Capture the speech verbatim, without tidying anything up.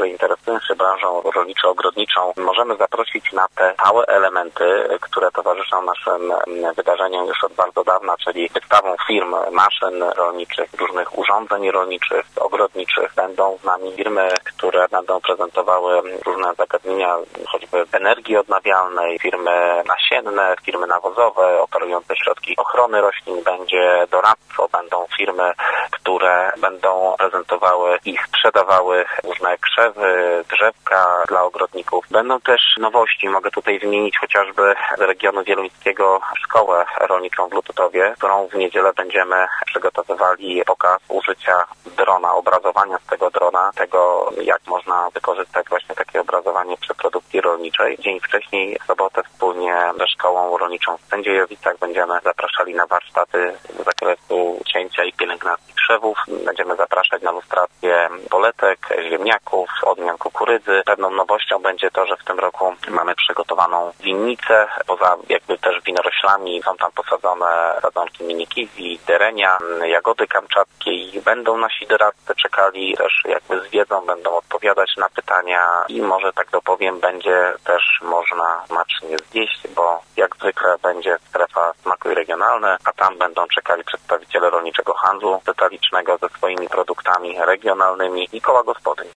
którzy interesują się branżą rolniczo-ogrodniczą, możemy zaprosić na te stałe elementy, które towarzyszą naszym wydarzeniom już od bardzo dawna, czyli wystawą firm, maszyn rolniczych, różnych urządzeń rolniczych, ogrodniczych. Będą z nami firmy, które będą prezentowały różne zagadnienia, choćby energii odnawialnej, firmy nasienne, firmy nawozowe, oferujące środki ochrony roślin, będzie doradztwo, będą firmy, które będą prezentowały i sprzedawały różne krzewy, drzewka dla ogrodników. Będą też nowości, mogę tutaj wymienić chociażby z regionu wieluńskiego szkołę rolniczą w Lututowie, którą w niedzielę będziemy przygotowywali pokaz użycia drona, obrazowania z tego drona, tego jak można wykorzystać właśnie takie obrazowanie przy produkcji rolniczej. Dzień wcześniej, w sobotę, wspólnie ze szkołą rolniczą w Sędziejowicach będziemy zapraszali na warsztaty z zakresu cięcia i pielęgnacji krzewów. Będziemy zapraszać na lustrację poletek, ziemniaków, odmian kukurydzy. Pewną nowością będzie to, że w tym roku mamy przygotowaną winnicę. Poza jakby też winoroślami są tam posadzone sadzonki mini kiwi, derenia, jagody kamczackie i będą nasi doradcy czekali też jakby z wiedzą, będą odpowiadać na pytania i może tak dopowiem, będzie też można smacznie zjeść, bo jak zwykle będzie strefa smaku i regionalne, a tam będą czekali przedstawiciele rolniczego handlu detalicznego ze swoimi produktami regionalnymi i koła gospodyń.